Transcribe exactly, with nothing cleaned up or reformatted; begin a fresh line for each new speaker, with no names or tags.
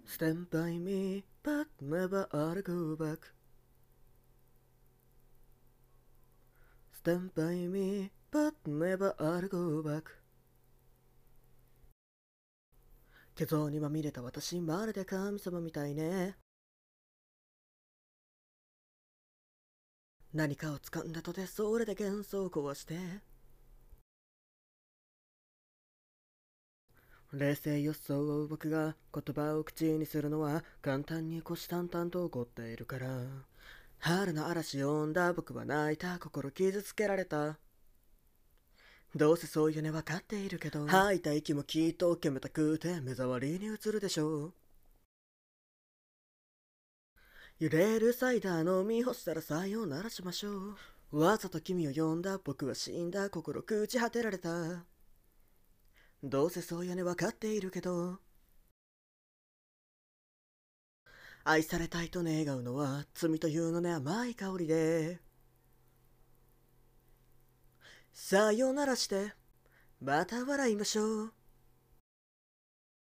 Stand by me, but never I'll go back. Stand by me, but never I'll go back. 虚像にまみれた私、まるで神様みたいね。何かを掴んだとて、それで幻想を壊して。冷静予想を追う僕が言葉を口にするのは簡単に虎視眈々と起こっているから。春の嵐を呼んだ僕は泣いた、心傷つけられた。どうせそういうね分かっているけど、吐いた息もきっと煙たくて目障りに映るでしょう。揺れるサイダー飲み干したらさようならしましょう。わざと君を呼んだ、僕は死んだ、心朽ち果てられた。どうせそういうね分かっているけど、愛されたいと願うのは罪というのね、甘い香りで。さよならしてまた笑いましょう。